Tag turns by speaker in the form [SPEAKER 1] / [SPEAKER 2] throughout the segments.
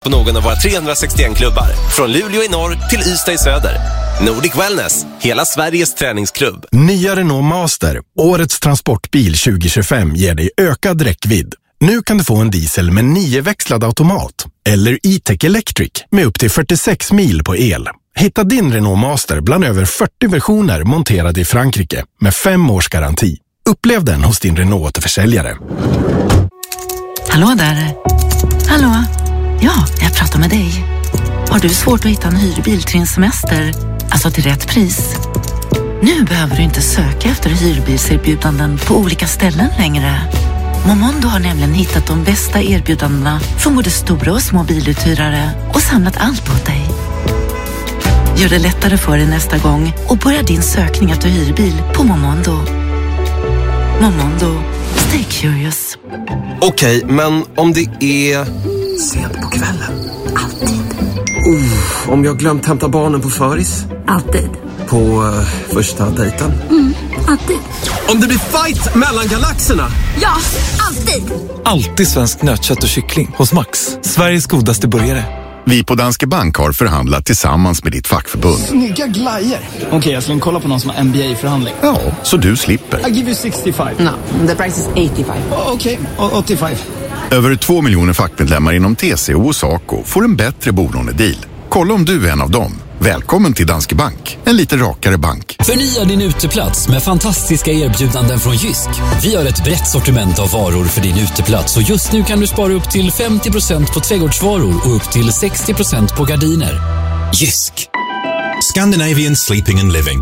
[SPEAKER 1] på någon av våra 361 klubbar. Från Luleå i norr till Ystad i söder. Nordic Wellness, hela Sveriges träningsklubb.
[SPEAKER 2] Nya Renault Master, årets transportbil 2025, ger dig ökad räckvidd. Nu kan du få en diesel med 9-växlad automat eller E-Tech Electric med upp till 46 mil på el. Hitta din Renault Master bland över 40 versioner monterade i Frankrike med 5 års garanti. Upplev den hos din Renault-återförsäljare.
[SPEAKER 3] Hallå där. Hallå? Ja, jag pratar med dig. Har du svårt att hitta en hyrbil till din semester? Alltså till rätt pris? Nu behöver du inte söka efter hyrbilserbjudanden på olika ställen längre. Momondo har nämligen hittat de bästa erbjudandena från både stora och små biluthyrare och samlat allt åt dig. Gör det lättare för dig nästa gång och börja din sökning efter hyrbil på Momondo. Momondo. Stay curious.
[SPEAKER 1] Okej, men om det är...
[SPEAKER 4] Sent på kvällen. Alltid. Om jag glömt hämta barnen på föris.
[SPEAKER 5] Alltid.
[SPEAKER 4] På första dejten.
[SPEAKER 5] Alltid.
[SPEAKER 4] Om det blir fight mellan galaxerna.
[SPEAKER 5] Ja, alltid.
[SPEAKER 6] Alltid svensk nötkött och kyckling hos Max. Sveriges godaste burgare.
[SPEAKER 7] Vi på Danske Bank har förhandlat tillsammans med ditt fackförbund.
[SPEAKER 8] Snygga glajer. Okej, jag ska kolla på någon som har MBA-förhandling.
[SPEAKER 7] Ja, så du slipper.
[SPEAKER 8] I give you 65.
[SPEAKER 5] No, the price is 85.
[SPEAKER 8] Okej, 85.
[SPEAKER 7] Över 2 miljoner fackmedlemmar inom TCO och SACO får en bättre bolånedeal. Kolla om du är en av dem. Välkommen till Danske Bank, en lite rakare bank.
[SPEAKER 9] Förnya din uteplats med fantastiska erbjudanden från Jysk. Vi har ett brett sortiment av varor för din uteplats och just nu kan du spara upp till 50% på trädgårdsvaror och upp till 60% på gardiner. Jysk.
[SPEAKER 10] Scandinavian Sleeping and Living.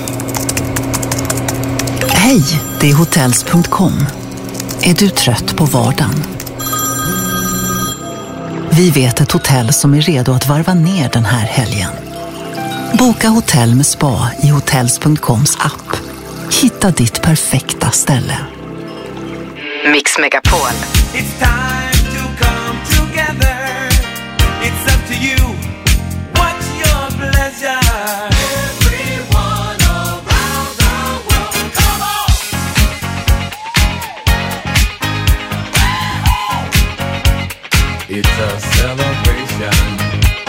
[SPEAKER 3] Hej, det är hotels.com. Är du trött på vardagen? Vi vet ett hotell som är redo att varva ner den här helgen. Boka hotell med spa i hotels.coms app. Hitta ditt perfekta ställe.
[SPEAKER 11] Mix Megapol.
[SPEAKER 12] It's time to come together. It's up to you. What's your pleasure? Everyone around the world, come on! It's a celebration.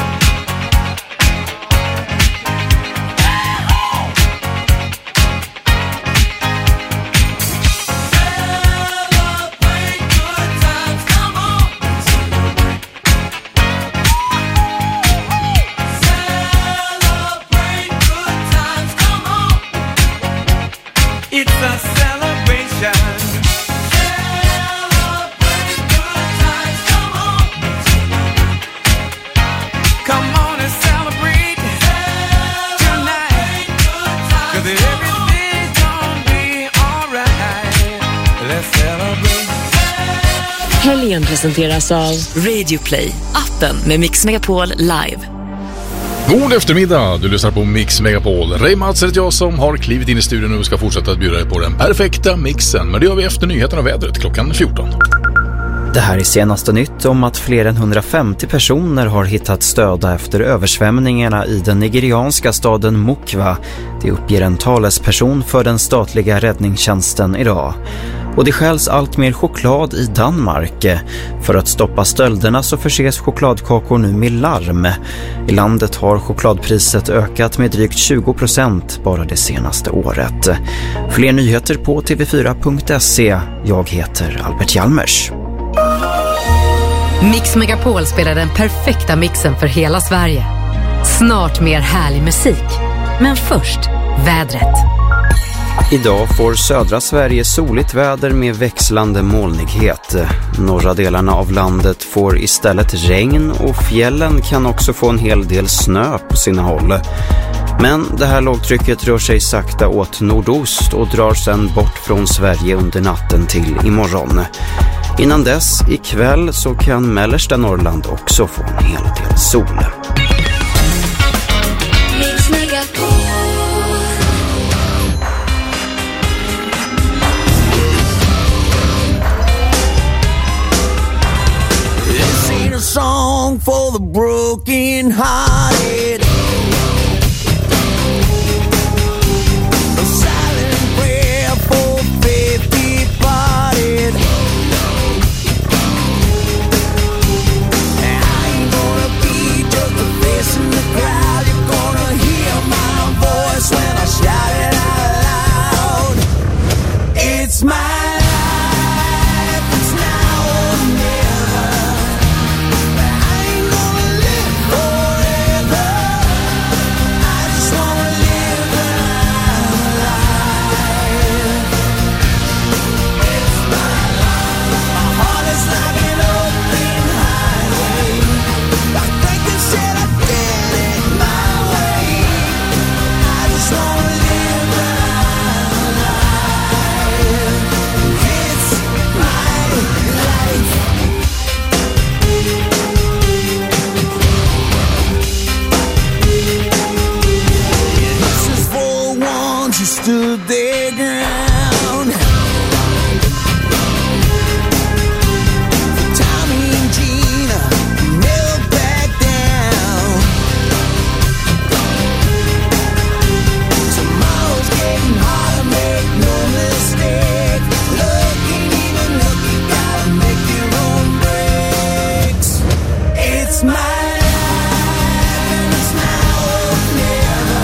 [SPEAKER 11] Helgen presenteras av Radio Play, appen med Mix Megapol live.
[SPEAKER 13] God eftermiddag, du lyssnar på Mix Megapol. Ray Mats heter jag som har klivit in i studion och ska fortsätta att bjuda dig på den perfekta mixen. Men det gör vi efter nyheterna och vädret klockan 14.
[SPEAKER 14] Det här är senaste nytt om att fler än 150 personer har hittats döda efter översvämningarna i den nigerianska staden Mokwa. Det uppger en talesperson för den statliga räddningstjänsten idag. Och det skäls allt mer choklad i Danmark. För att stoppa stölderna så förses chokladkakor nu med larm. I landet har chokladpriset ökat med drygt 20% bara det senaste året. Fler nyheter på tv4.se. Jag heter Albert Hjalmers.
[SPEAKER 11] Mix Megapol spelar den perfekta mixen för hela Sverige. Snart mer härlig musik. Men först, vädret.
[SPEAKER 14] Idag får södra Sverige soligt väder med växlande molnighet. Norra delarna av landet får istället regn och fjällen kan också få en hel del snö på sina håll. Men det här lågtrycket rör sig sakta åt nordost och drar sedan bort från Sverige under natten till imorgon. Innan dess, ikväll, så kan mellersta Norrland också få en hel del sol.
[SPEAKER 12] A song for the broken hearted, a silent prayer for faith departed. I ain't Stood their ground. Tommy and Gina never back down. Tomorrow's getting harder, make no mistake. Looking, even look, you gotta make your own breaks. It's my life and it's now or never.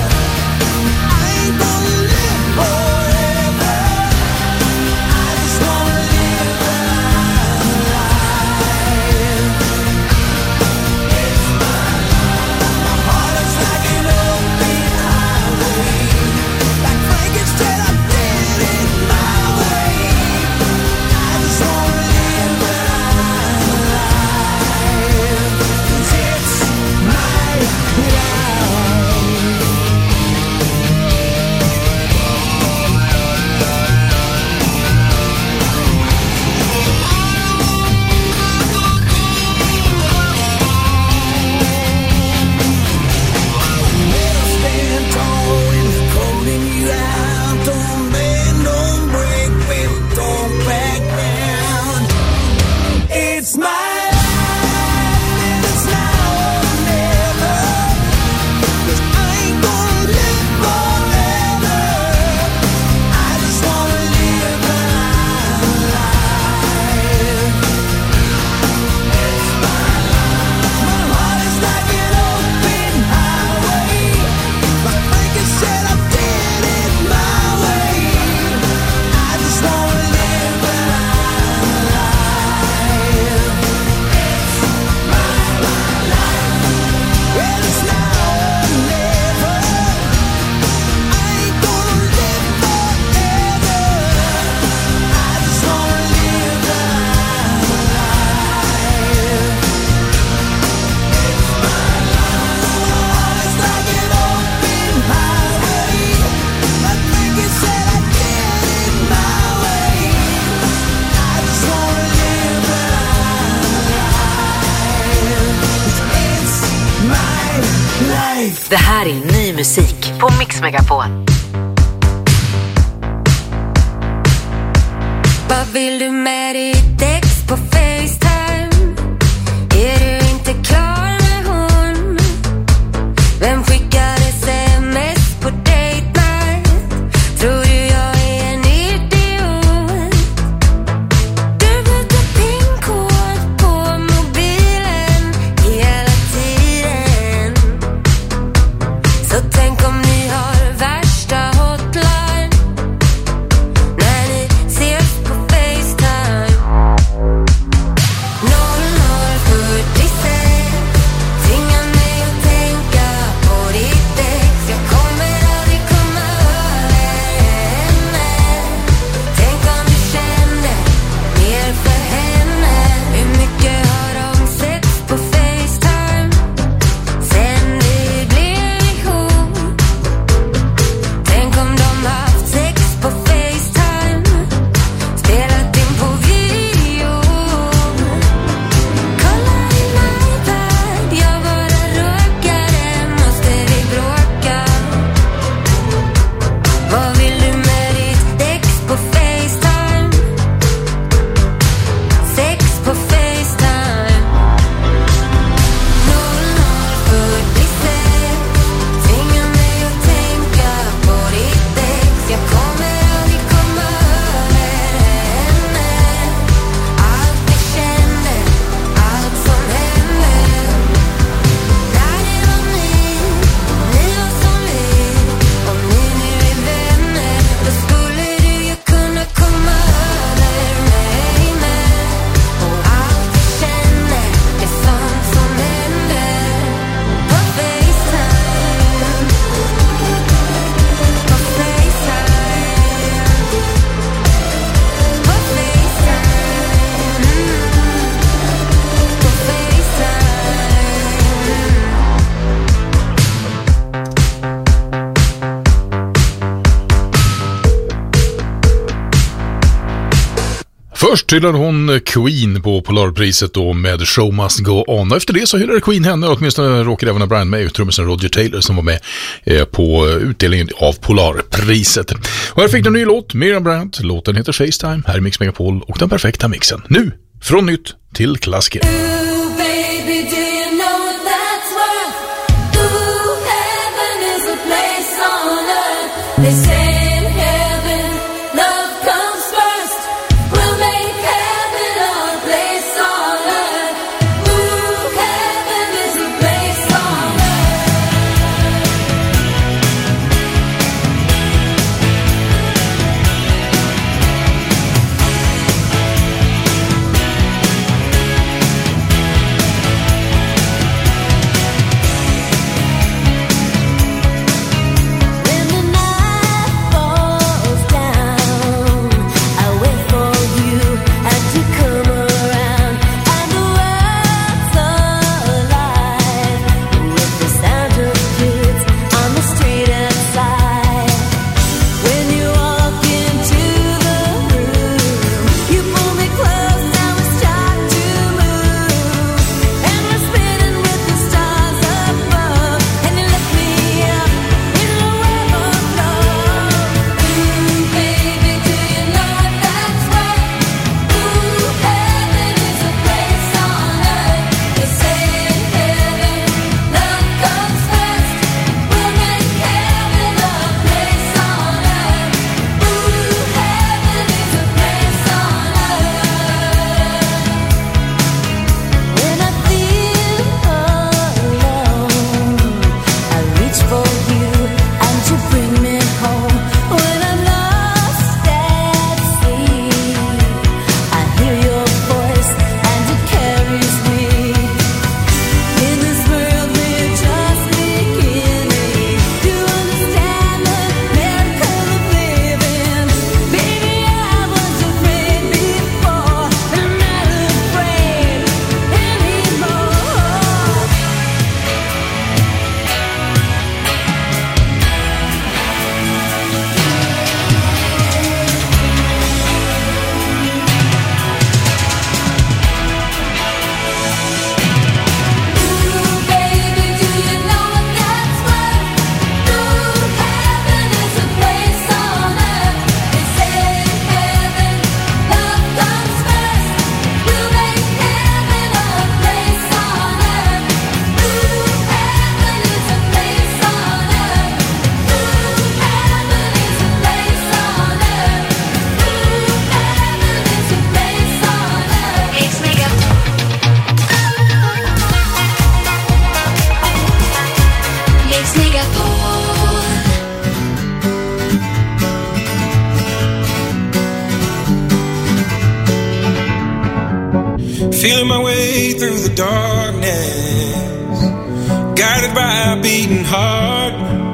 [SPEAKER 11] Det här är ny musik på Mix Megapol.
[SPEAKER 15] Vad vill du med ditt ex på FaceTime? Är du inte klar med hon? Vem skickar sms på date night? Tror du jag är en idiot? Du byter pinkod på mobilen hela tiden. Så tänk om ni har värsta hotline när ni ses på FaceTime. 0040
[SPEAKER 13] Först hyllade hon Queen på Polarpriset då med Show Must Go On. Och efter det så hyllade Queen henne, åtminstone råkade även Brian May och trummisen Roger Taylor som var med på utdelningen av Polarpriset. Och här fick du en ny låt, Miriam Bryant. Låten heter FaceTime, här är Mix Megapol och den perfekta mixen. Nu, från nytt till klassiker.
[SPEAKER 15] They say in heaven, love comes first. We'll make heaven a place on earth. Ooh, heaven is a place on
[SPEAKER 12] Feeling my way through the darkness, guided by a beating heart.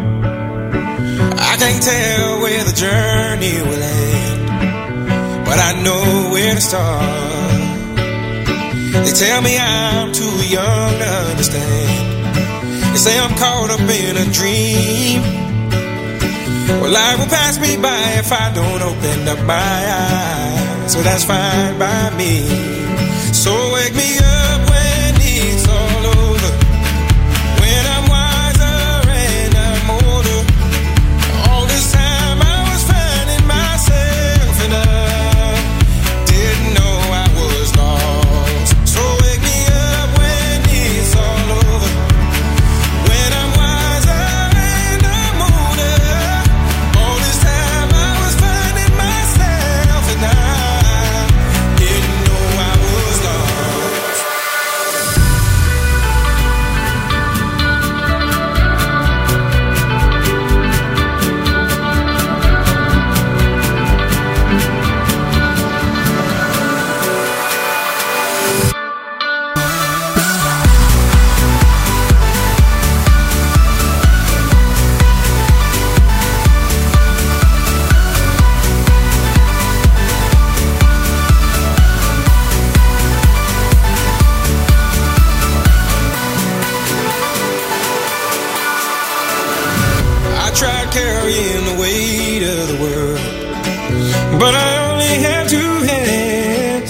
[SPEAKER 12] I can't tell where the journey will end, but I know where to start. They tell me I'm too young to understand. They say I'm caught up in a dream. Well, life will pass me by if I don't open up my eyes, so that's fine by me. So wake me up when it's all over, when I'm wiser and I'm older. All this time I was finding myself and I didn't know I was lost. So wake me up when it's all over, when I'm wiser and I'm older. All this time I was finding myself and I didn't know I was lost. Tried carrying the weight of the world, but I only had two hands.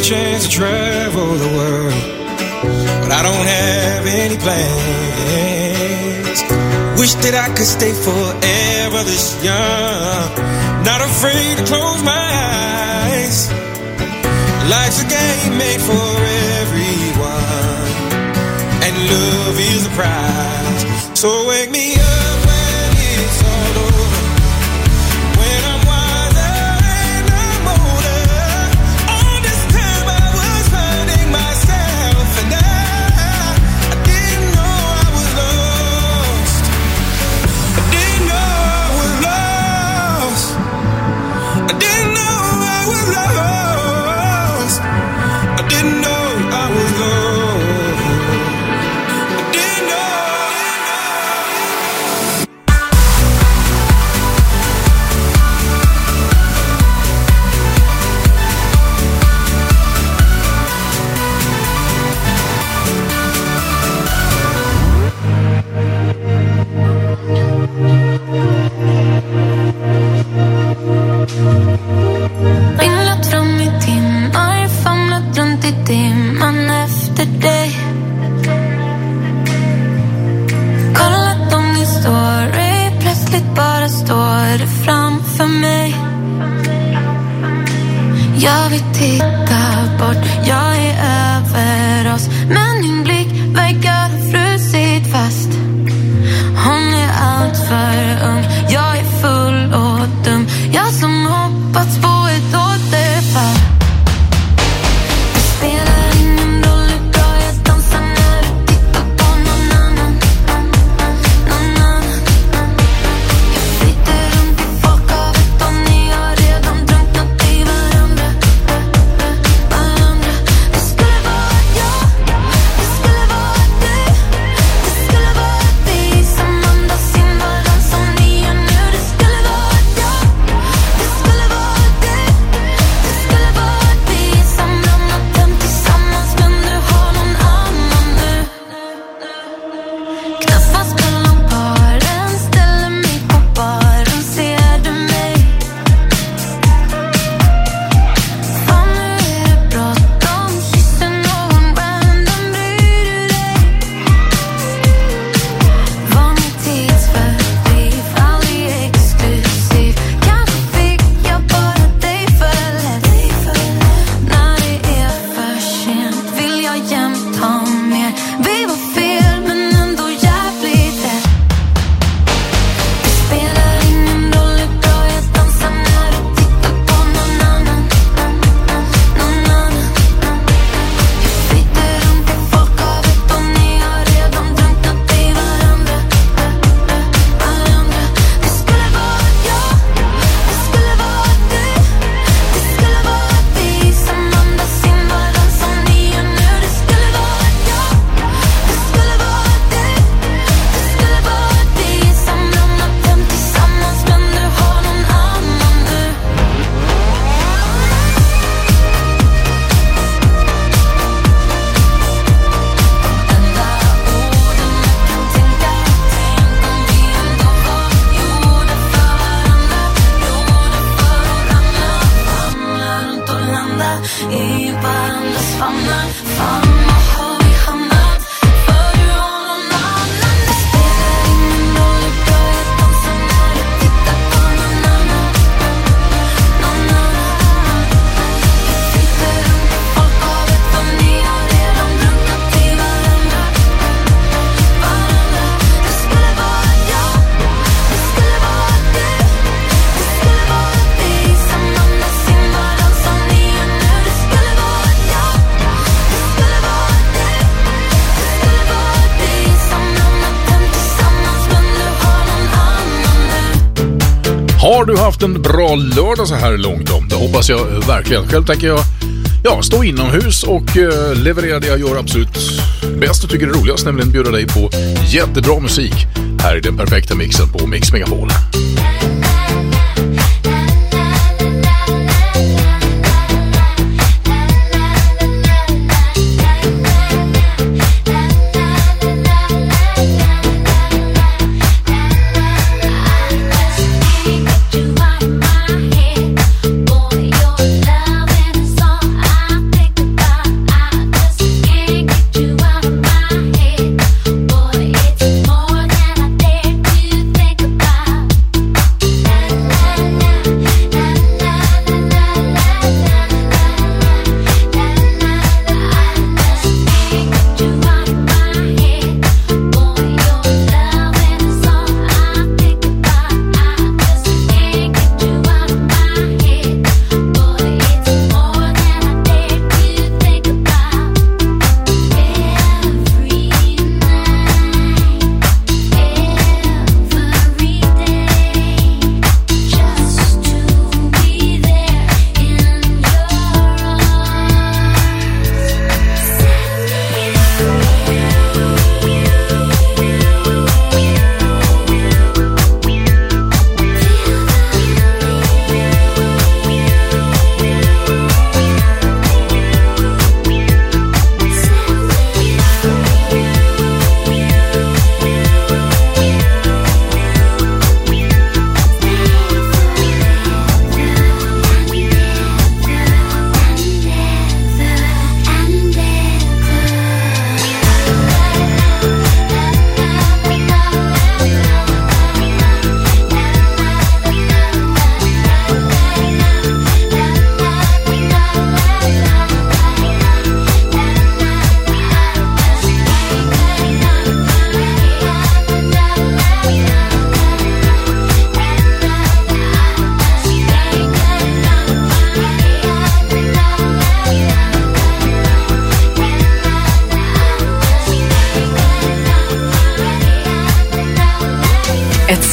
[SPEAKER 16] chance to travel the world, but I don't have any plans. Wish that I could stay forever this young, not afraid to close my eyes. Life's a game made for everyone, and love is the prize. So wake me up when it's all over, when I'm wiser and I'm older. All this time I was hurting myself, and I didn't know I was lost. I didn't know I was lost. I didn't know I was lost. I didn't know I was lost.
[SPEAKER 15] Ringlat fram i timmar, famlat runt i dimman efter dig. Kollat om din story, plötsligt bara står det framför mig. Jag vill titta bort, jag är över oss, men din blick verkar ha frusit fast. Hon är allt för ung, jag är full och dum. Jag som hoppats på ett återfall. Det spelar ingen roll hur bra jag dansar när du tittar på någon annan. Jag flyter runt i folkhavet och ni har redan drunknat i varandra. Det skulle vara jag, det skulle vara du, det skulle vara vi som andas in varann som ni gör nu. Det skulle vara jag, det skulle vara du, det skulle vara vi som ramlat hem tillsammans, men du har någon annan nu. Knappast mellan paren, ställer mig på baren, ser du mig? Fan, nu är det bråttom, kysser någon random, bryr du dig? Var min tidsfördriv, aldrig exklusiv. Kanske fick jag bara dig för lätt. När det är för sent vill jag jämt ha mer. Vi var fel men ändå jävligt rätt. Det spelar ingen roll hur bra jag dansar när du tittar på någon annan. Jag flyter runt i folkhavet och ni har redan drunknat i varandra. Det skulle vara jag, det skulle vara du, det skulle vara vi som andas in varann som ni gör nu. Det skulle vara jag, det skulle vara du, det skulle vara vi som ramlat hem tillsammans, men du har någon annan nu. Enda orden jag kan tänka, tänk om vi ändå var gjorda för varandra, gjorda för att ramla, famla runt och landa i varandras famnar. Fan, vad har vi hamnat? För du har någon annan. Det spelar ingen roll hur bra jag dansar när du tittar på någon annan. Jag flyter runt i folkhavet och ni har redan drunknat i varandra. Det skulle vara jag, det skulle vara du, det skulle vara vi som andas in varann som ni gör nu. Det skulle vara jag, det skulle vara du, det skulle vara vi som ramlat hem tillsammans, men du har någon annan nu.
[SPEAKER 13] Har du haft en bra lördag så här långt om? Det hoppas jag verkligen. Själv tänker jag stå inomhus och leverera det jag gör absolut bäst och tycker är roligast, nämligen bjuda dig på jättebra musik. Här är den perfekta mixen på Mix Megapol.
[SPEAKER 15] You out of my head, boy, your love and it's all I think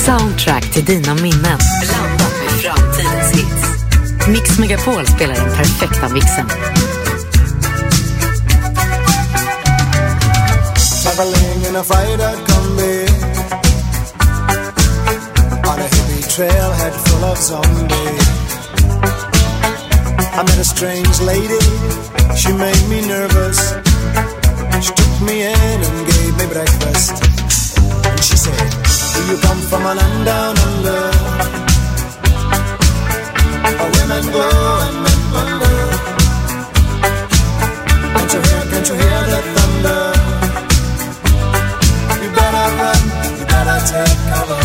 [SPEAKER 11] soundtrack till dina minnen. Blandat med framtidens hits. Mix Megapol spelar den perfekta mixen.
[SPEAKER 17] Traveling in a freighter combi on a hippie trailhead full of zombies. I met a strange lady, she made me nervous. She took me in and gave me breakfast. And she said, do you come from a land down under? Where women glow and men wonder. Can't you hear the thunder? You better run, you better take cover.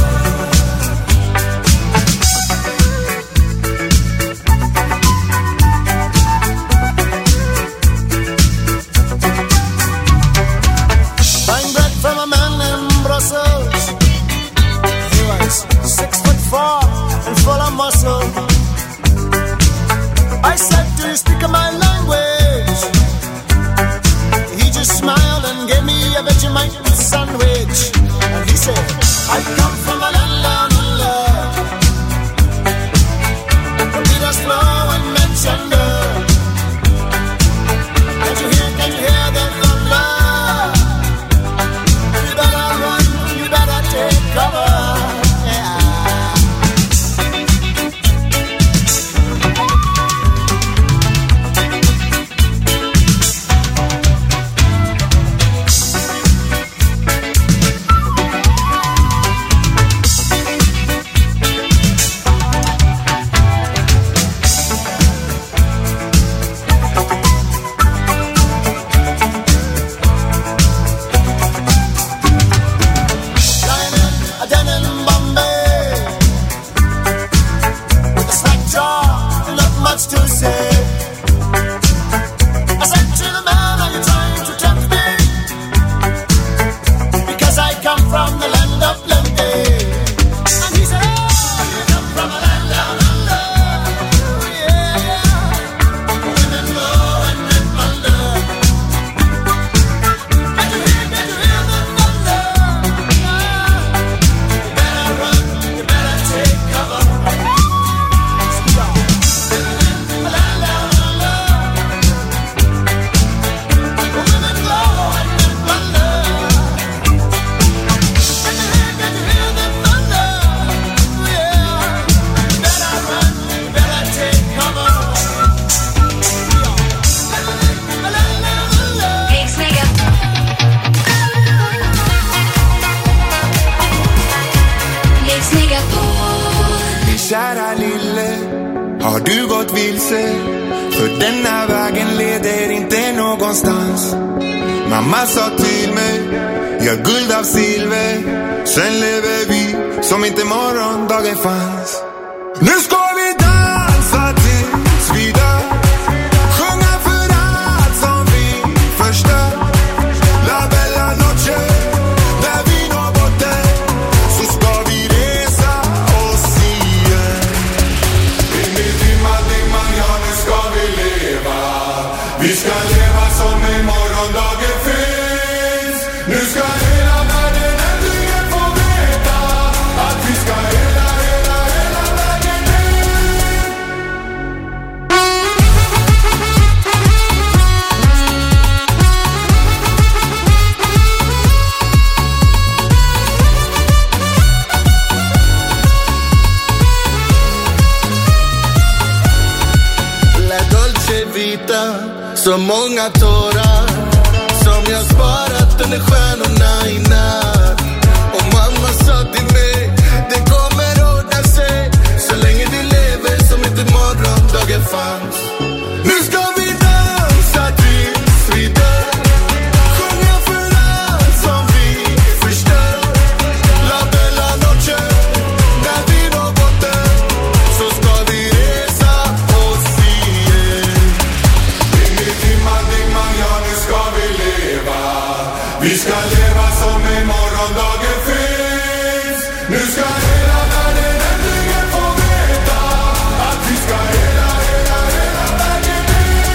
[SPEAKER 17] Buying bread from a man in Brussels. He was 6'4" and full of muscle. I said, do you speak my language? He just smiled and gave me a Vegemite sandwich. And he said, I come from a land down under. The beaters flow and men thunder. Can you hear the thunder? You better run, you better take cover.
[SPEAKER 16] Kära lille, har du gått vilse? För denna vägen leder inte någonstans. Mamma sa till mig, jag guld av silver. Sen lever vi som inte morgondagen fanns. Nu ska vi dansa tills vi dör. Sjunga för allt som vi förstör. La bella noche. När vi når botten så ska vi resa oss igen. In i dimman, ja nu ska vi leva. Vi ska leva som i morgondagen finns. Nu ska hela världen äntligen få veta att vi ska hela vägen in.
[SPEAKER 17] La dolce vita, så många tårar som jag sparat under stjärnorna i natt. Och mamma sa till mig, det kommer ordna sig så länge du lever som inte morgondagen fanns. Nu ska vi dansa tills vi dör. Sjunga för allt som vi förstör. La bella noche. När vi når botten så ska vi resa oss igen. In i dimman, ja nu ska vi leva. Vi ska leva som i morgondagen finns. Nu ska hela världen äntligen få veta att vi ska hela vägen in.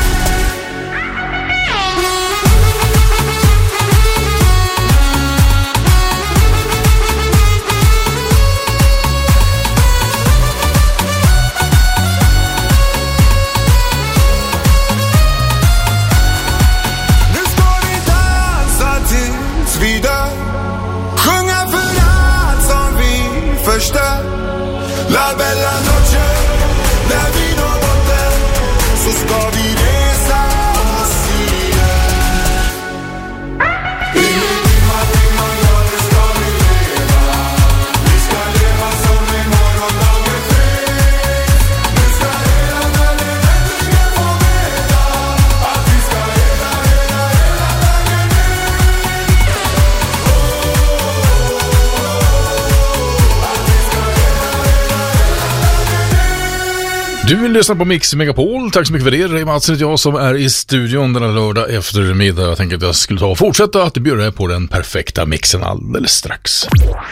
[SPEAKER 13] Du vill lyssna på Mix Megapol. Tack så mycket för det. Ray Mattsson heter jag som är i studion denna lördag eftermiddag. Jag tänker att jag skulle ta och fortsätta att bjuda på den perfekta mixen alldeles strax.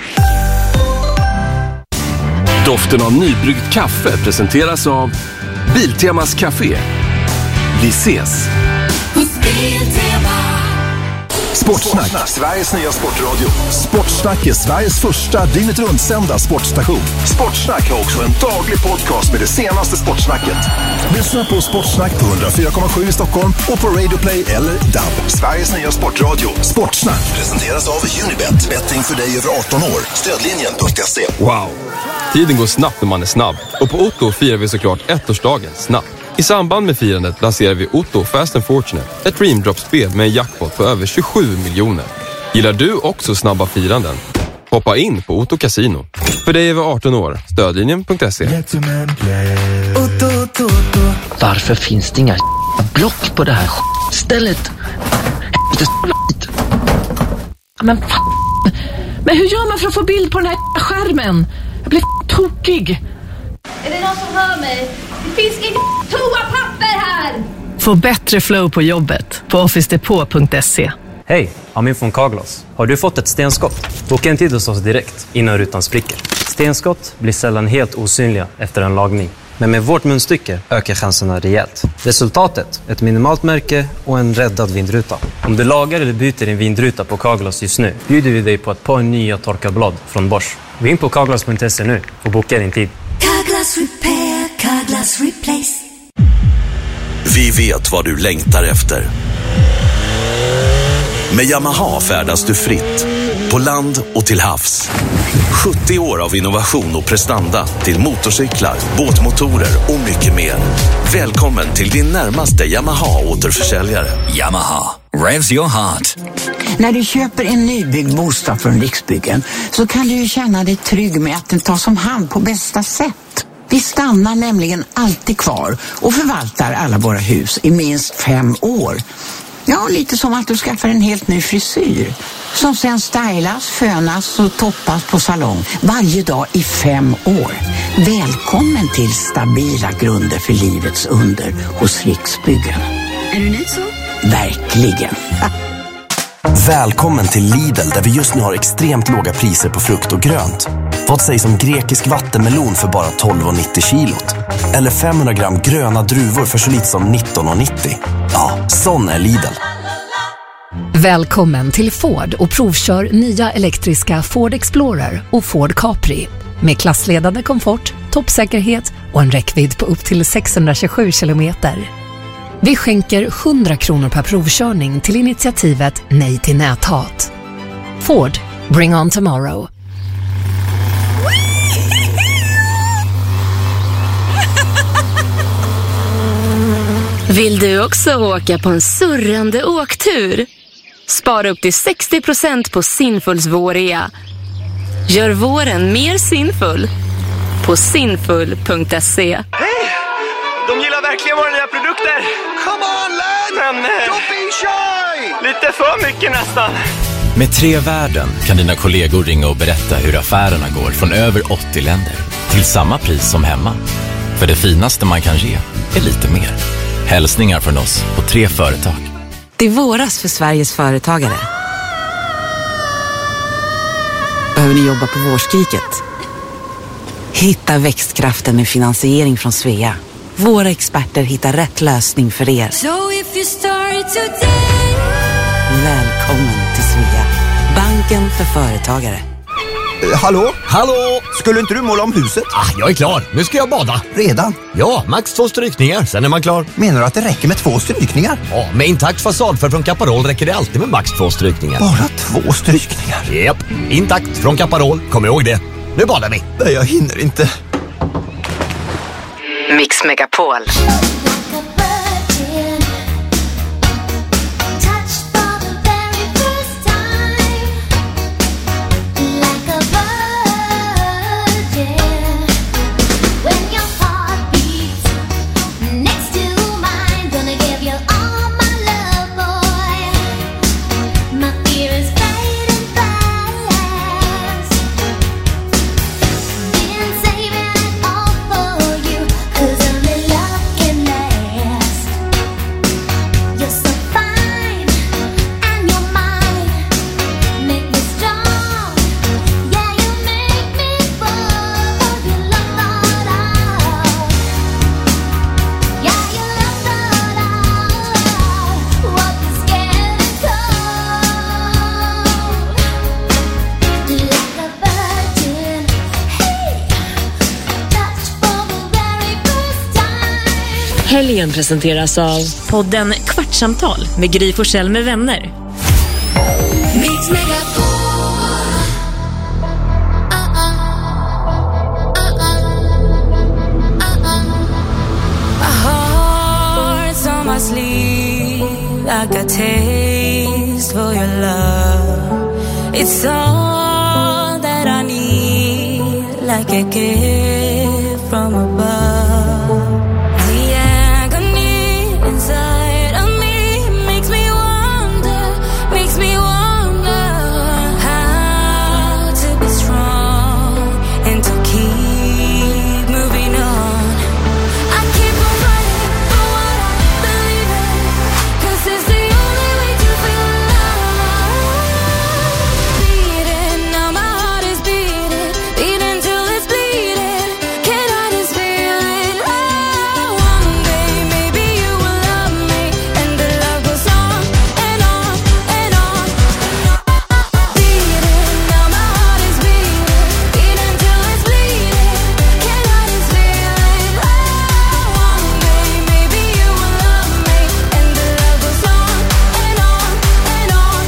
[SPEAKER 18] Doften av nybryggt kaffe presenteras av Biltemas Café. Vi ses!
[SPEAKER 10] Sportsnack, Sveriges nya sportradio. Sportsnack är Sveriges första dygnet rundsända sportstation. Sportsnack har också en daglig podcast med det senaste sportsnacket. Lyssna på Sportsnack på 104,7 i Stockholm och på Radio Play eller DAB. Sveriges nya sportradio. Sportsnack presenteras av Unibet. Betting för dig över 18 år. Stödlinjen.se.
[SPEAKER 18] Wow! Tiden går snabbt när man är snabb. Och på Otto firar vi såklart ettårsdagen snabbt. I samband med firandet lanserar vi Otto Fast and Fortunate, ett Dream Drop-spel med en jackpot på över 27 miljoner. Gillar du också snabba firanden? Hoppa in på Otto Casino. För dig över 18 år, stödlinjen.se.
[SPEAKER 19] Varför finns det inga block på det här stället?
[SPEAKER 20] Men hur gör man för att få bild på den här skärmen? Jag blir tokig.
[SPEAKER 15] Är det någon som hör mig? Det finns inget toapapper här!
[SPEAKER 20] Få bättre flow på jobbet på officedepot.se.
[SPEAKER 21] Hej, Amin från Carglass. Har du fått ett stenskott? Boka en tid hos oss direkt innan rutan spricker. Stenskott blir sällan helt osynliga efter en lagning. Men med vårt munstycke ökar chanserna rejält. Resultatet? Ett minimalt märke och en räddad vindruta. Om du lagar eller byter din vindruta på Carglass just nu bjuder vi dig på ett par nya torkarblad från Bosch. Gå in på carglass.se nu och boka din tid.
[SPEAKER 15] Carglass repair, Carglass replace.
[SPEAKER 22] Vi vet vad du längtar efter. Med Yamaha färdas du fritt, på land och till havs. 70 år av innovation och prestanda till motorcyklar, båtmotorer och mycket mer. Välkommen till din närmaste Yamaha-återförsäljare.
[SPEAKER 23] Yamaha, revs your heart.
[SPEAKER 24] När du köper en nybyggd bostad från Riksbyggen så kan du ju känna dig trygg med att den tas om hand på bästa sätt. Vi stannar nämligen alltid kvar och förvaltar alla våra hus i minst 5 år. Ja, lite som att du skaffar en helt ny frisyr. Som sen stylas, fönas och toppas på salong varje dag i 5 år. Välkommen till stabila grunder för livets under hos Riksbyggen.
[SPEAKER 15] Är du nöjd så?
[SPEAKER 24] Verkligen.
[SPEAKER 25] Välkommen till Lidl där vi just nu har extremt låga priser på frukt och grönt. Vad sägs om grekisk vattenmelon för bara 12,90 kilot? Eller 500 gram gröna druvor för så lite som 19,90? Ja, sån är Lidl.
[SPEAKER 11] Välkommen till Ford och provkör nya elektriska Ford Explorer och Ford Capri. Med klassledande komfort, toppsäkerhet och en räckvidd på upp till 627 kilometer. Vi skänker 100 kronor per provkörning till initiativet Nej till näthat. Ford, bring on tomorrow.
[SPEAKER 26] Vill du också åka på en surrande åktur? Spara upp till 60% på Sinfuls vårrea. Gör våren mer sinfull på sinfull.se.
[SPEAKER 27] Hej! De gillar verkligen våra nya produkter.
[SPEAKER 17] Come on, lad!
[SPEAKER 27] Men
[SPEAKER 17] don't be shy!
[SPEAKER 27] lite för mycket nästan.
[SPEAKER 9] Med 3 värden kan dina kollegor ringa och berätta hur affärerna går från över 80 länder till samma pris som hemma. För det finaste man kan ge är lite mer. Hälsningar från oss på 3 företag.
[SPEAKER 3] Det är våras för Sveriges företagare. Behöver ni jobba på vårskriket? Hitta växtkraften med finansiering från Svea. Våra experter hittar rätt lösning för er.
[SPEAKER 15] So if you start today.
[SPEAKER 3] Välkommen till Svea. Banken för företagare.
[SPEAKER 28] Hallå? Hallå? Skulle inte du måla om huset?
[SPEAKER 29] Jag är klar. Nu ska jag bada.
[SPEAKER 28] Redan?
[SPEAKER 29] Ja, max 2 strykningar. Sen är man klar.
[SPEAKER 28] Menar du att det räcker med 2 strykningar?
[SPEAKER 29] Ja, med intakt fasadfärg från Caparol räcker det alltid med max 2 strykningar.
[SPEAKER 28] Bara 2 strykningar?
[SPEAKER 29] Japp, intakt från Caparol. Kom ihåg det. Nu badar vi.
[SPEAKER 28] Nej, jag hinner inte.
[SPEAKER 3] Mix Megapol.
[SPEAKER 15] Cause I'm
[SPEAKER 1] Helgen presenteras av podden Kvartsamtal med Gry Forssell med vänner.
[SPEAKER 15] Mix Megapol. My heart's on my sleeve. I got taste for your love. It's all that I need, like a gift from above. The agony inside of me makes me wonder how to be strong and to keep moving on. I keep on fighting for what I believe in, 'cause it's the only way to feel alive. Beating, now my heart is beating, beating till it's bleeding. Can I just feel it? Oh, one day maybe you will love me, and the love goes on and on and on. Beating, now my heart is beating, beating till it's bleeding. Can I just feel it? Oh, one day maybe you will love me, and the love goes on and on and on.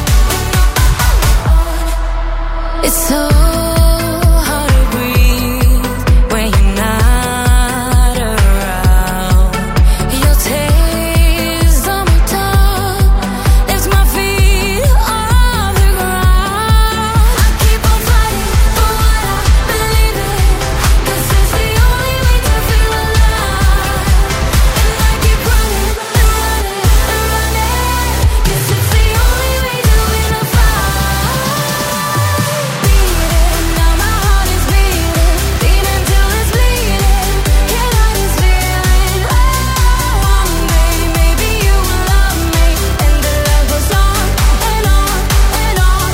[SPEAKER 15] It's so hard to breathe when you're not around. Your taste on my tongue lifts my feet off the ground. I keep on fighting for what I believe in, 'cause it's the only way to feel alive. And I keep running and running and running, 'cause it's the only way to win a fight. Beating, now my heart is beating, beating till it's bleeding. Can I just feel it? Oh, one day maybe you will love me, and the love goes on and on and on.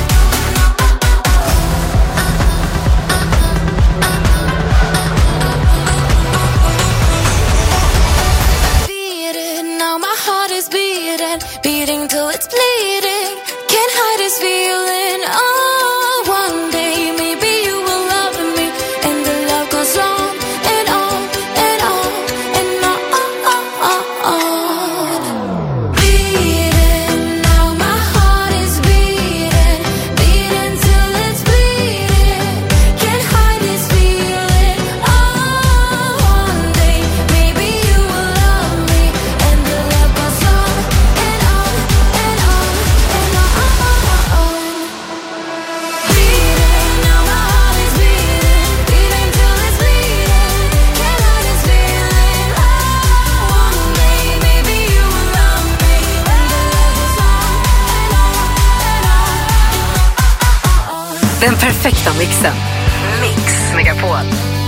[SPEAKER 15] Beating, now my heart is beating, beating till it's bleeding. Can't hide this feeling. Oh, one day maybe you will love me, and the love goes on and on and on and on. Beating, now my heart is beating, beating till it's bleeding. Can't hide this feeling. Oh, one day maybe you will love me, and the love goes on and on and on and on. Beating, now my heart is beating, beating till it's bleeding. Can't hide this feeling. Oh, one day maybe you will love me, and the love goes on and on.
[SPEAKER 11] Den perfekta mixen. Mix Megapol.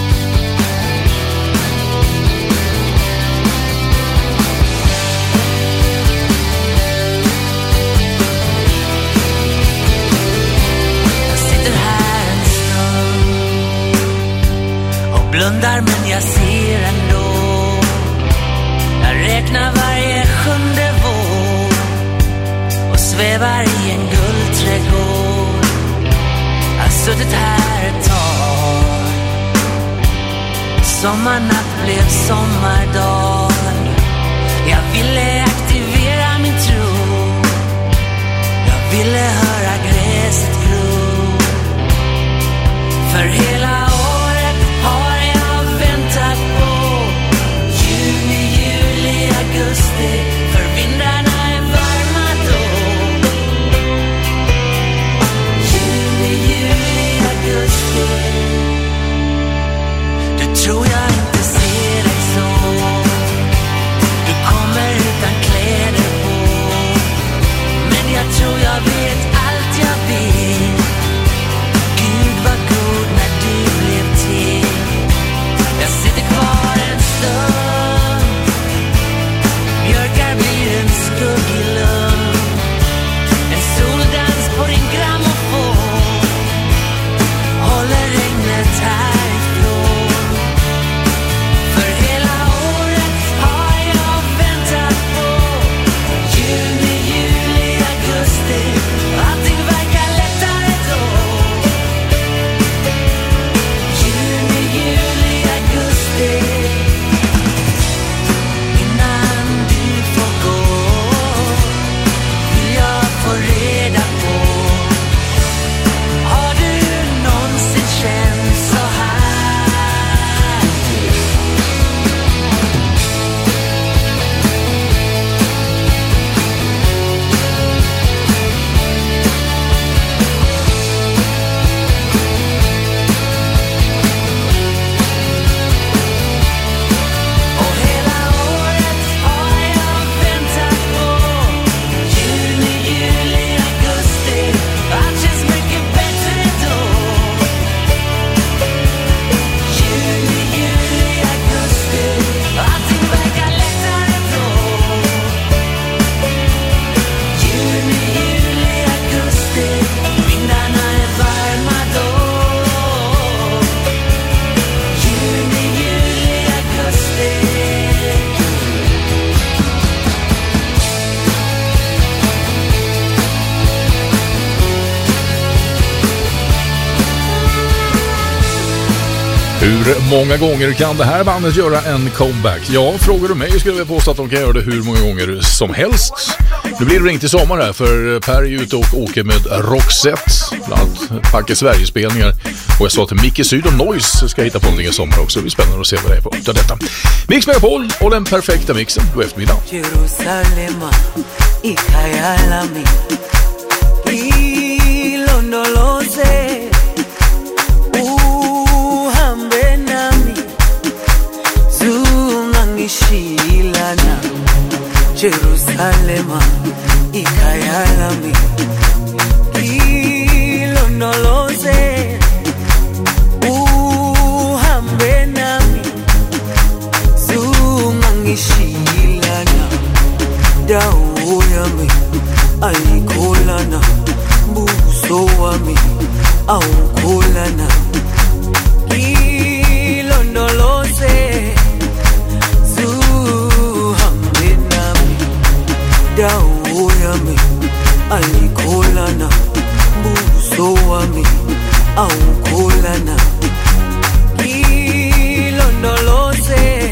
[SPEAKER 15] Jag sitter här en stund och blundar, men jag ser ändå. Jag räknar varje sjunde vår och svävar i en guldträdgård. Jag har suttit här ett tag. Sommarnatt blev sommardag. Jag ville aktivera min tro. Jag ville höra gräset gro. För hela året har jag väntat på juni, juli, augusti. För vindarna är varma då. Juni, juli, augusti. Du tror jag inte ser dig så. Du kommer utan kläder på. Men jag tror jag vet allt jag vill. Gud var god när du
[SPEAKER 13] Hur många gånger kan det här bandet göra en comeback? Ja, frågar du mig skulle jag påstå att de kan göra det hur många gånger som helst. Nu blir det ringt i sommar här för Per är ute och åker med Roxette, bland annat ett pack Sverigespelningar. Och jag sa att Micke Syd och Noise ska hitta på någonting i sommar också. Det blir spännande att se vad det är på utav detta. Mix Megapol och den perfekta mixen. God eftermiddag.
[SPEAKER 2] Jerusalema, ikayalami, ilondoloze, uhambe nami, zungangishilana. Jerusalema, ikayalami, ilondoloze, uhambe nami, zungangishilana. Dawo yami ayikholana, buso wami awukholana. Ilondoloze, zuhambe nami. Dawo yami ayikholana, buso wami awukholana. Ilondoloze,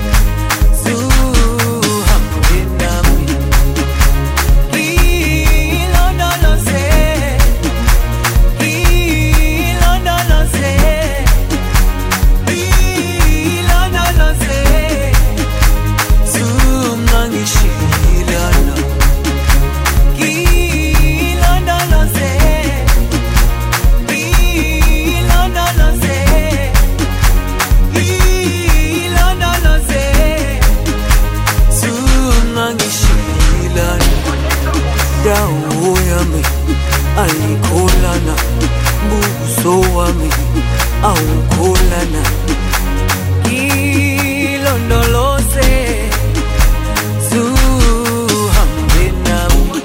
[SPEAKER 2] dawo yami ayikholana, buso wami awukholana. Ilondoloze, zuhambe nami.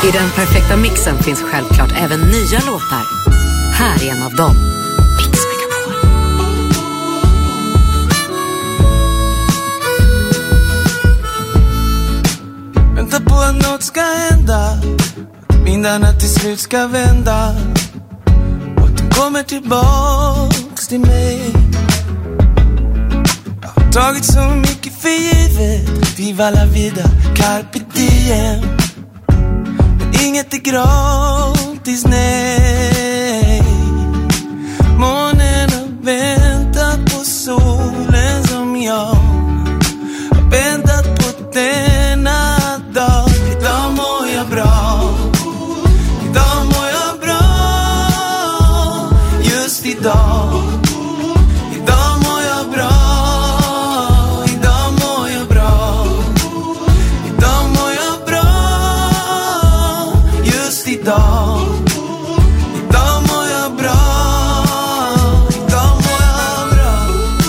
[SPEAKER 4] I den perfekta mixen finns självklart även nya låtar. Här är en av dem. Mix Megapol.
[SPEAKER 2] Vänta på att något ska hända, att vindarna till slut ska vända och att de kommer tillbaks till mig. Jag har tagit så mycket för givet, viva la vida, carpe diem. Men inget är gratis, nej. Månen har väntat på solen som jag har väntat på denna dag. Idag mår jag bra, idag mår jag bra, just idag. Idag mår jag bra, idag mår jag bra, idag mår jag bra, just idag. Idag mår jag bra, idag mår jag bra.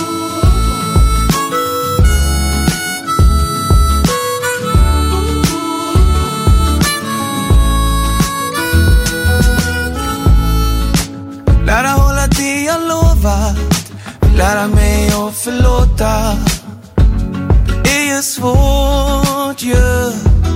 [SPEAKER 2] Lära hålla det jag lovat, lära mig att förlåta. Det är ju svårt ju.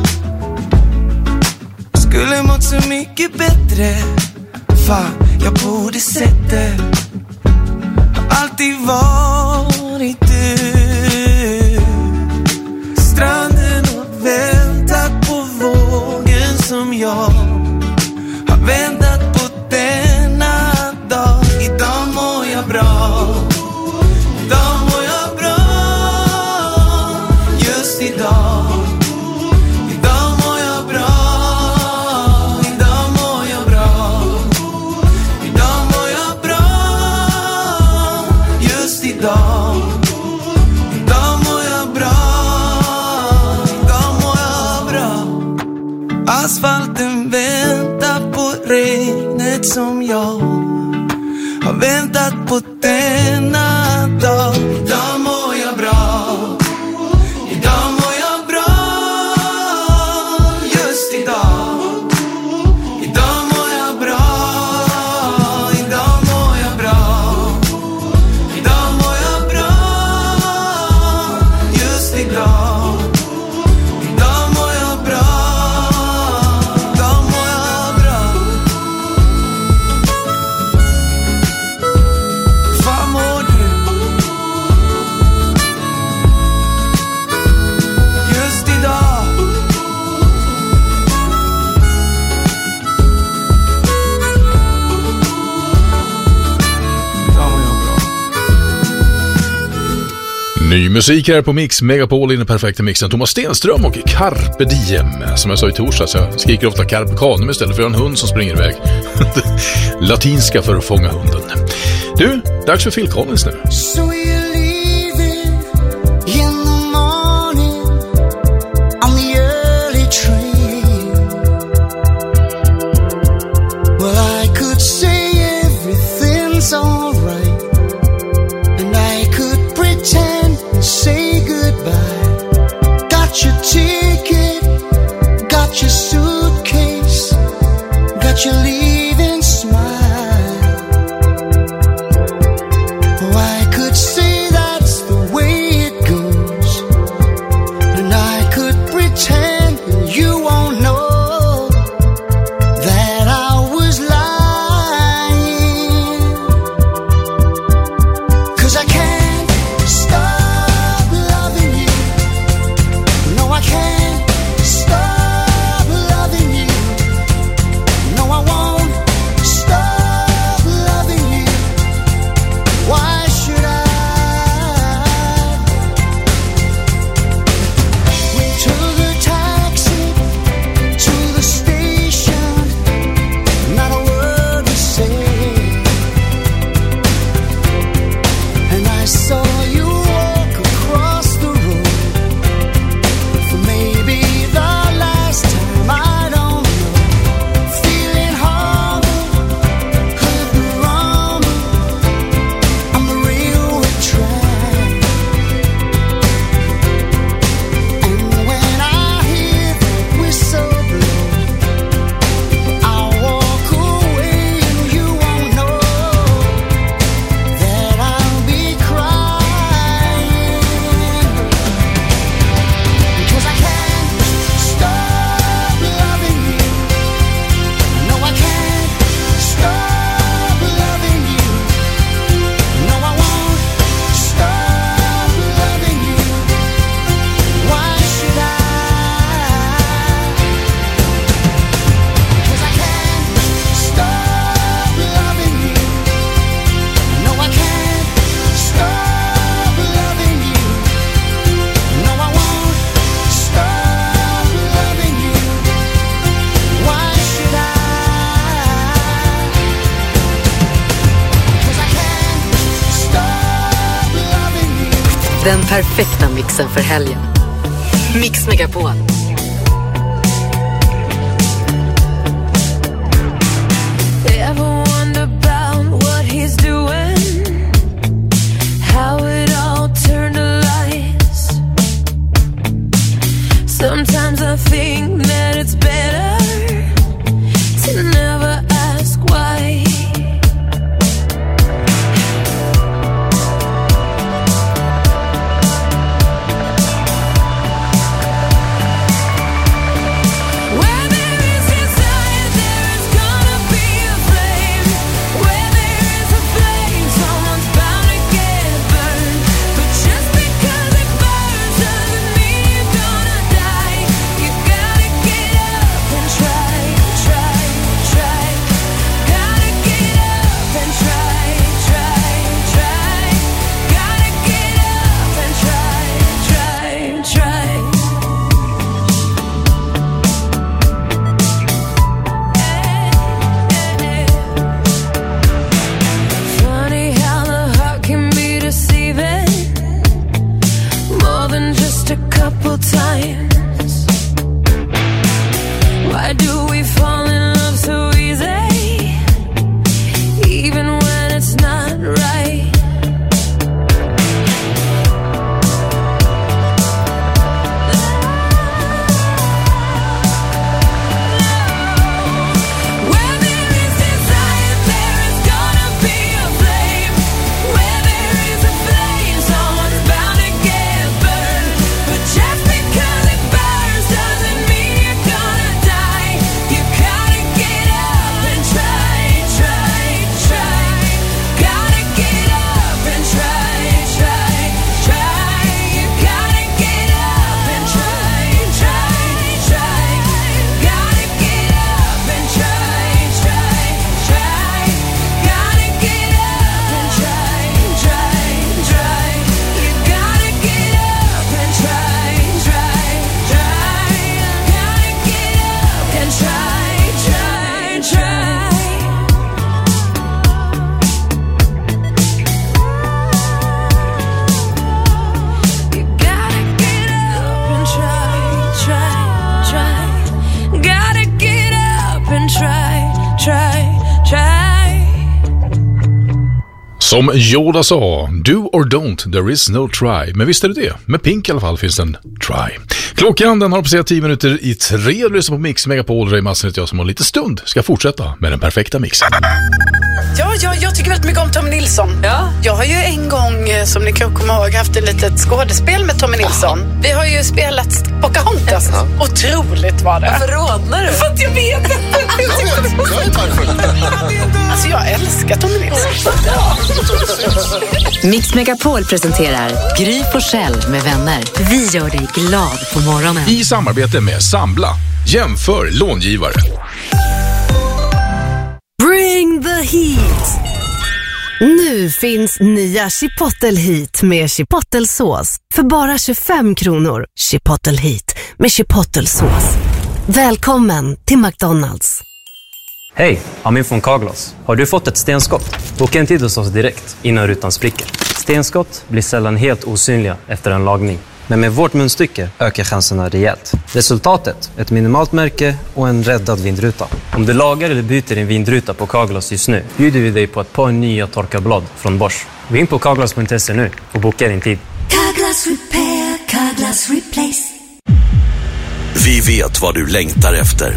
[SPEAKER 2] Skulle mått så mycket bättre, fan jag borde sett det. Har alltid varit du. Stranden har väntat på vågen som jag har väntat på denna dag. Idag mår jag bra, idag mår jag bra, just idag. Idag mår jag bra, idag mår jag bra, idag mår jag bra, just idag. Idag mår jag bra, idag mår jag bra. Asfalten väntar på regnet som jag har väntat på denna dag. Idag mår jag bra, idag mår jag bra, just idag. Idag mår jag bra, idag mår jag bra, idag mår jag bra, just idag. Idag mår jag bra, idag mår jag bra. Fan mår du? Just idag. Idag mår jag bra.
[SPEAKER 13] Ny musik här på Mix Megapol i den perfekta mixen. Thomas Stenström och Carpe Diem. Som jag sa i torsdags, jag skriker ofta Carpe Canum istället för en hund som springer iväg. Latinska för att fånga hunden. Du, dags för Phil Collins nu.
[SPEAKER 2] So you're leaving in the morning on the early train. Well, I could say everything's alright, and I could pretend and say goodbye. Got your ticket, got your suitcase, got your leaving smile. Oh, I could say that's the way it goes, and I could pretend you won't know that I was lying. 'Cause I can't stop
[SPEAKER 4] Den perfekta mixen för helgen. Mix Megapol.
[SPEAKER 15] Ever wonder about what he's doing? How it all turned to lies. Sometimes I think that it's better to never ask why. Where there is desire, there is gonna be a flame. Where there is a flame, someone's bound to get burned. But just because it burns doesn't mean you're gonna die. You gotta get up and try, try, try. Gotta get up and try, try, try. Gotta get up and try, try, try. Funny how the heart can be deceiving more than just a couple times. Why do we fall in love so easy, even when it's not right? Where there is desire, there is gonna be a flame. Where there is a flame, someone's bound to get burned. But just because it burns doesn't mean you're gonna die. You gotta get up and try, try, try. Gotta get up and try, try, try. You gotta get up and try, try, try. Gotta get up and try, try, try. Gotta get up and try, try, try. You gotta get up and try, try, try. Gotta get up and try, try, try. You gotta get up and try, try, try. Gotta get up and try, try, try.
[SPEAKER 13] Som Yoda sa, do or don't, there is no try. Men visst är det det? Med Pink i alla fall finns en try. Klockan den har passerat 10 minuter i 3. Du lyssnar på Mix Megapol. Ray Masson heter jag som har lite stund ska fortsätta med den perfekta mixen.
[SPEAKER 5] Ja, jag tycker väldigt mycket om Tommy Nilsson. Ja. Jag har ju en gång, som ni kan komma ihåg, haft ett litet skådespel med Tommy Nilsson. Vi har ju spelat Pocahontas. Otroligt var det. Varför rodnar du? För att jag vet inte. Alltså jag älskar Tommy Nilsson.
[SPEAKER 4] Mix Megapol presenterar Gry Forssell med vänner. Vi gör dig glad på morgonen.
[SPEAKER 13] I samarbete med Sambla. Jämför långivare.
[SPEAKER 6] Bring the heat! Nu finns nya Chipotle Heat med Chipotle-sås för bara 25 kronor. Chipotle Heat med Chipotle-sås. Välkommen till McDonald's.
[SPEAKER 21] Hej, Amin från Carglass. Har du fått ett stenskott? Boka en tid hos oss direkt innan rutan spricker. Stenskott blir sällan helt osynliga efter en lagning. Men med vårt munstycke ökar chanserna rejält. Resultatet, ett minimalt märke och en räddad vindruta. Om du lagar eller byter din vindruta på Carglass just nu, bjuder vi dig på ett par nya torkarblad från Bosch. Gå in på carglass.se nu och boka din tid.
[SPEAKER 15] Carglass repair, Carglass replace.
[SPEAKER 22] Vi vet vad du längtar efter.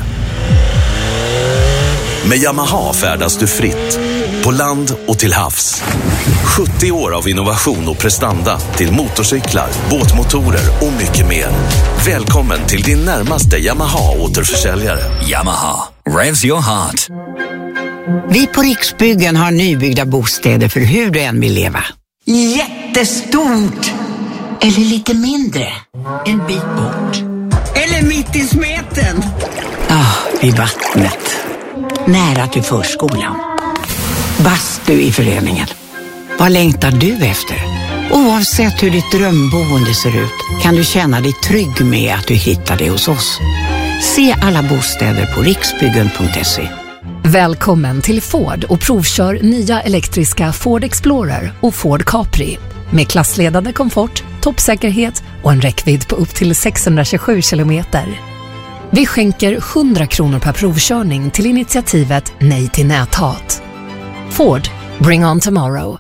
[SPEAKER 22] Med Yamaha färdas du fritt, på land och till havs. 70 år av innovation och prestanda till motorcyklar, båtmotorer och mycket mer. Välkommen till din närmaste Yamaha-återförsäljare.
[SPEAKER 23] Yamaha, revs your heart.
[SPEAKER 24] Vi på Riksbyggen har nybyggda bostäder för hur du än vill leva. Jättestort! Eller lite mindre. En bit bort. Eller mitt i smeten. Vid vattnet. Nära till förskolan. Bastu i föreningen. Vad längtar du efter? Oavsett hur ditt drömboende ser ut kan du känna dig trygg med att du hittar det hos oss. Se alla bostäder på riksbyggen.se.
[SPEAKER 11] Välkommen till Ford och provkör nya elektriska Ford Explorer och Ford Capri. Med klassledande komfort, toppsäkerhet och en räckvidd på upp till 627 kilometer. Vi skänker 100 kronor per provkörning till initiativet Nej till näthat. Ford, bring on tomorrow.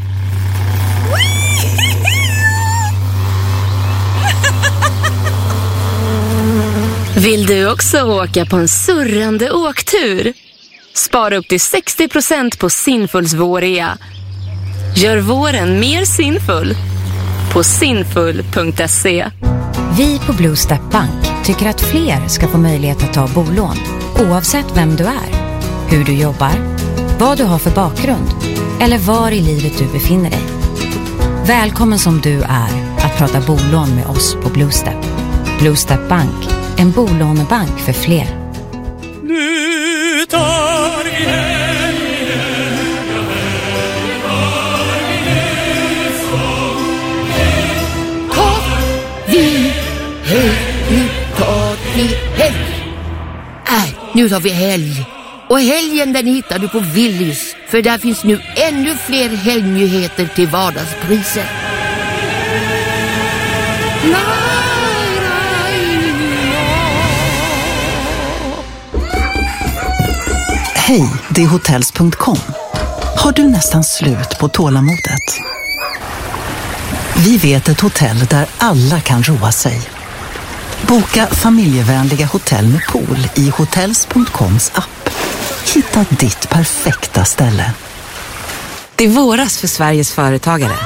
[SPEAKER 26] Vill du också åka på en surrande åktur? Spara upp till 60% på Sinfuls vårrea. Gör våren mer sinfull på sinfull.se.
[SPEAKER 7] Vi på Blue Step Bank tycker att fler ska få möjlighet att ta bolån, oavsett vem du är, hur du jobbar, vad du har för bakgrund eller var i livet du befinner dig. Välkommen som du är att prata bolån med oss på Blue Step. Blue Step Bank, en bolånebank för fler.
[SPEAKER 15] Nu tar vi
[SPEAKER 8] nu tar vi helg. Och helgen den hittar du på Willys. För där finns nu ännu fler helgnyheter till vardagspriser.
[SPEAKER 3] Hej, det är hotels.com. Har du nästan slut på tålamodet? Vi vet ett hotell där alla kan roa sig. Boka familjevänliga hotell med pool i hotels.coms app. Hitta ditt perfekta ställe.
[SPEAKER 4] Det är våras för Sveriges företagare.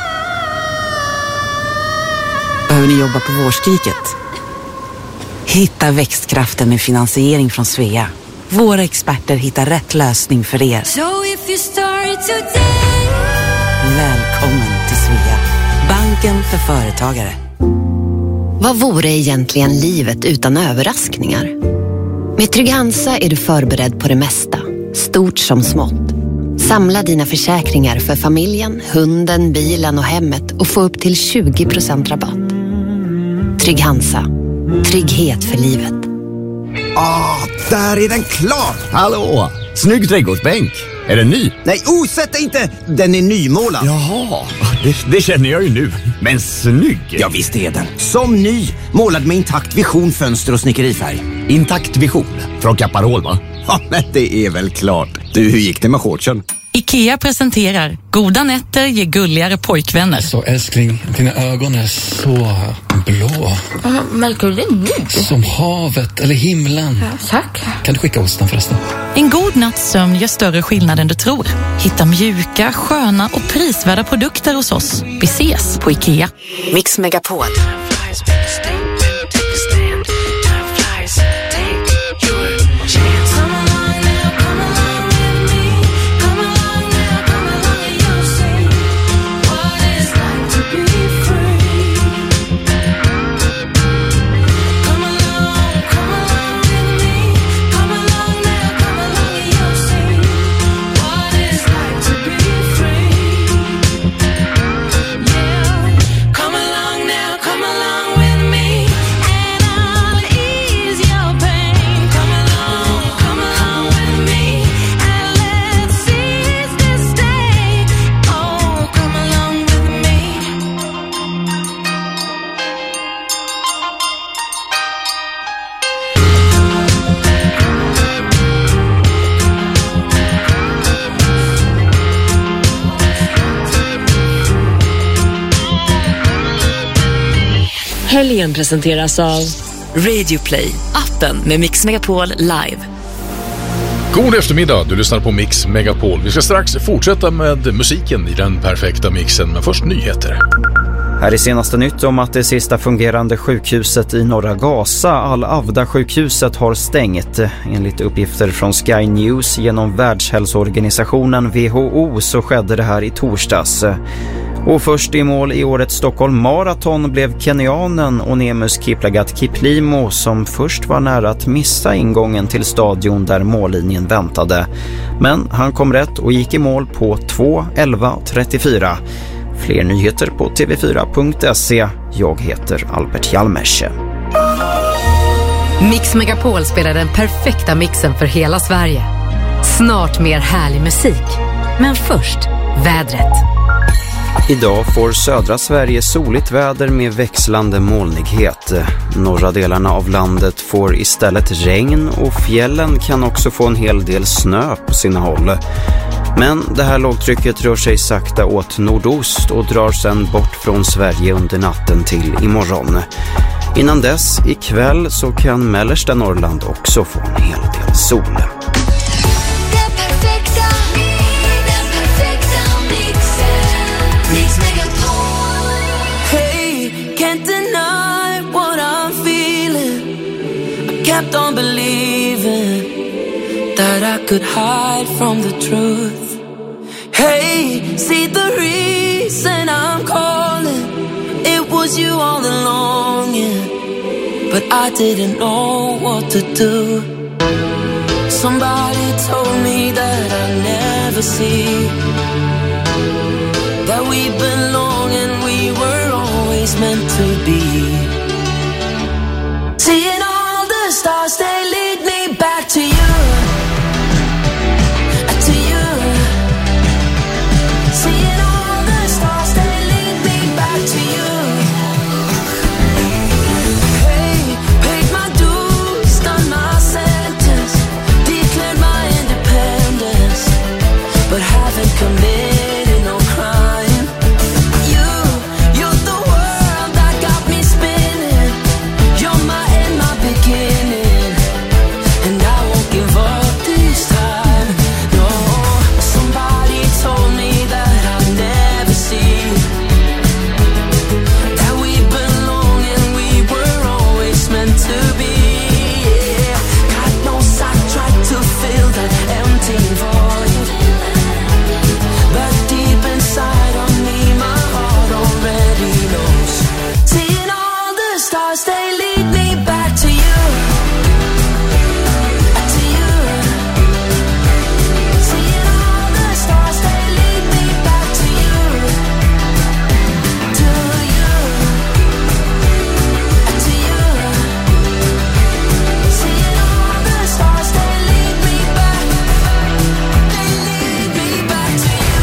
[SPEAKER 4] Behöver ni jobba på vårskriket? Hitta växtkraften med finansiering från Svea. Våra experter hittar rätt lösning för er.
[SPEAKER 15] So if you start today.
[SPEAKER 4] Välkommen till Svea. Banken för företagare.
[SPEAKER 10] Vad vore egentligen livet utan överraskningar? Med Trygg-Hansa är du förberedd på det mesta, stort som smått. Samla dina försäkringar för familjen, hunden, bilen och hemmet och få upp till 20% rabatt. Trygg-Hansa. Trygghet för livet.
[SPEAKER 28] Där är den klar!
[SPEAKER 29] Hallå! Snygg trädgårdsbänk. Är den ny?
[SPEAKER 28] Nej, sätt dig inte! Den är nymålad.
[SPEAKER 29] Jaha, det känner jag ju nu. Men snygg!
[SPEAKER 28] Ja, visst är den. Som ny, målad med intakt vision, fönster och snickerifärg.
[SPEAKER 29] Intakt vision? Från Caparol, va?
[SPEAKER 28] Ja, men det är väl klart. Du, hur gick det med shortsen?
[SPEAKER 12] IKEA presenterar Goda nätter ger gulligare pojkvänner.
[SPEAKER 14] Så älskling, dina ögon är så blå.
[SPEAKER 12] Märker du det nu?
[SPEAKER 14] Som havet eller himlen.
[SPEAKER 12] Ja, tack.
[SPEAKER 14] Kan du skicka osten förresten?
[SPEAKER 12] En god natts sömn gör större skillnad än du tror. Hitta mjuka, sköna och prisvärda produkter hos oss. Vi ses på IKEA.
[SPEAKER 4] Mix Megapol.
[SPEAKER 1] Helgen presenteras av Radio Play, appen med Mix Megapol live.
[SPEAKER 13] God eftermiddag, du lyssnar på Mix Megapol. Vi ska strax fortsätta med musiken i den perfekta mixen, men först nyheter.
[SPEAKER 16] Här är senaste nytt om att det sista fungerande sjukhuset i norra Gaza, Al-Avda-sjukhuset, har stängt. Enligt uppgifter från Sky News genom Världshälsoorganisationen WHO så skedde det här i torsdags. Och först i mål i årets Stockholm Marathon blev kenyanen Onemus Kiplagat Kiplimo, som först var nära att missa ingången till stadion där mållinjen väntade. Men han kom rätt och gick i mål på 2:11:34. Fler nyheter på tv4.se. Jag heter Albert Hjalmers.
[SPEAKER 4] Mix Megapol spelar den perfekta mixen för hela Sverige. Snart mer härlig musik. Men först, vädret.
[SPEAKER 16] Idag får södra Sverige soligt väder med växlande molnighet. Norra delarna av landet får istället regn och fjällen kan också få en hel del snö på sina håll. Men det här lågtrycket rör sig sakta åt nordost och drar sedan bort från Sverige under natten till imorgon. Innan dess, ikväll, så kan mellersta Norrland också få en hel del sol.
[SPEAKER 15] Kept on believing that I could hide from the truth. Hey, see the reason I'm calling. It was you all along, yeah. But I didn't know what to do. Somebody told me that I'd never see that we belong and we were always meant to be. Seeing all the stars, they lead me back to you, to you. Seeing all the stars, they lead me back to you. Hey, paid my dues, done my sentence, declared my independence, but haven't committed no crime. You're the world that got me spinning. You're my end, my beginning, and I won't give up this time. No, somebody told me that I'd never see that we belong and we were always meant to be. Yeah. God knows I tried to fill that empty void, but deep inside of me, my heart already knows. Seeing all the stars, they lead me back to you, to you. Seeing all the stars, they lead me back to you, to you, to you. Seeing all the stars, they lead me back to you.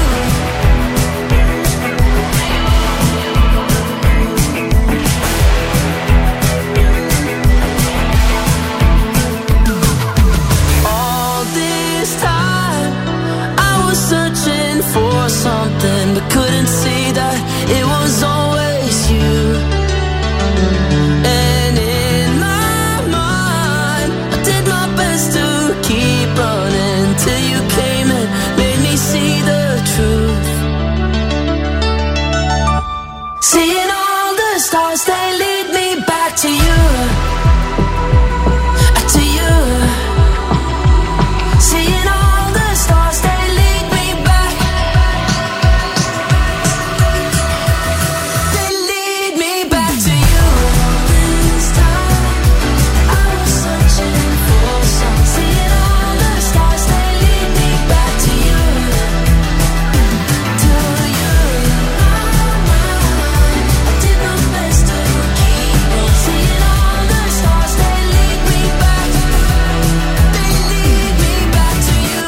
[SPEAKER 15] All this time I was searching for something, but couldn't see that it was always you. And in my mind, I did my best to keep running till you came and made me see the truth. Seeing all the stars, they lead me back to you, to you. Seeing all the stars, they lead me back. They lead me back to you. This time I was searching for some. Seeing all the stars, they lead me back to you, to you. I did my best to keep on. Seeing all the stars, they lead me back. They lead me back to you.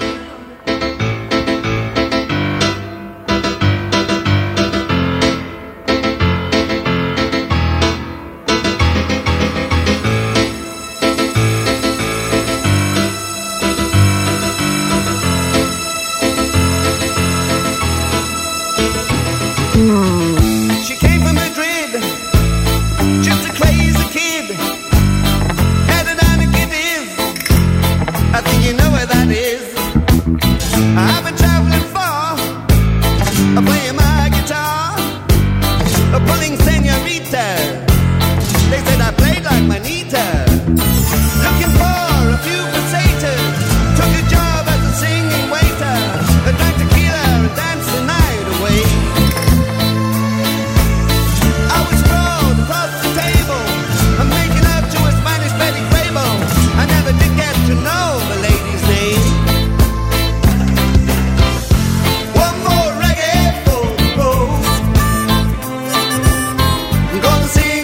[SPEAKER 2] She came from Madrid, just a crazy kid. Had a dynamic it is, I think you know where that is. I've been traveling far, playing my guitar, pulling senoritas. They said I played like Manita. Looking for a few pesetas, took a job as a singing waiter. Drank tequila and danced the night away. I was sprawled across the table, I'm making up to a Spanish Betty Fable. I never did get to know the lady's name. One more reggae for the road. I'm gonna sing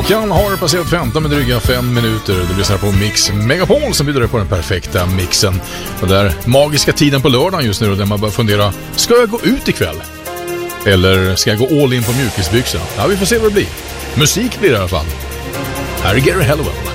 [SPEAKER 13] Klockan har passerat 15 med dryga 5 minuter. Du lyssnar på Mix Megapol som bjuder dig på den perfekta mixen. Och där magiska tiden på lördagen just nu där man bara fundera, ska jag gå ut ikväll? Eller ska jag gå all in på mjukisbyxan? Ja, vi får se vad det blir. Musik blir det i alla fall. Här är Gary Halliwell.